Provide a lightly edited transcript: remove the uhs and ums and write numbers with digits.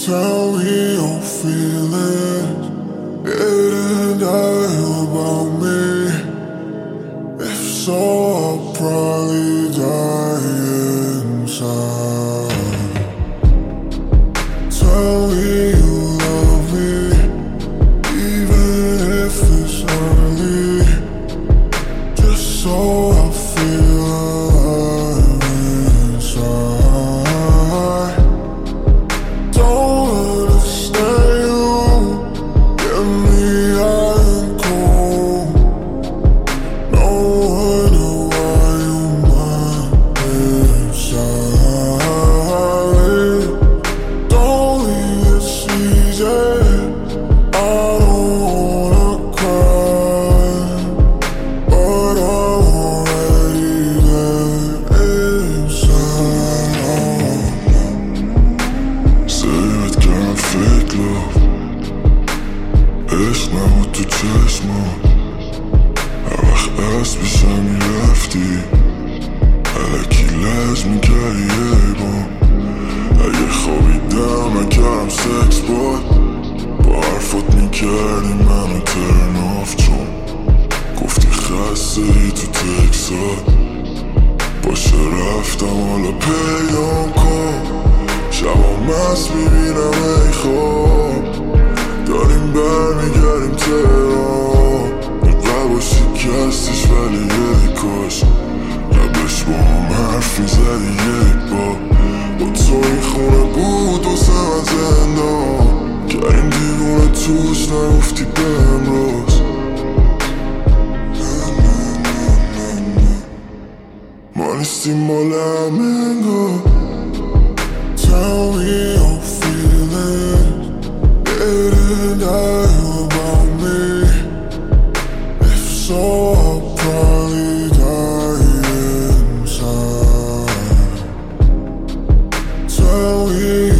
Tell me your feelings, didn't die about me. If so, I'll probably die inside. Tell me you love me, even if it's early, just so I feel alive inside. Don't understand you, get me out and cold. No wonder why you mind inside. Don't leave it easy, I don't wanna cry, but I'm already there inside. Säg kan fake love, اسمع وتو تسمع أوخ أسبس همي رفتی علکی لازم کردی ایبان اگه خوابیدم نکردم سکس باد با حرفات میکردی منو ترن آف چون گفتی خسته ای تو تکسات باشه رفتم حالا پیام کن شبا مست میبینم ای خواب داریم برمیگردیم تهران قلبا شکستش ولی ای کاش قبلش با هم حرف میزدی یک بار با تو این خونه بود و من زندان کردیم دیوونه توش نگفتی بهم راست ما نیستیم مال همه انگار. Tell me your feelings, didn't die about me. If so, I'll probably die inside. Tell me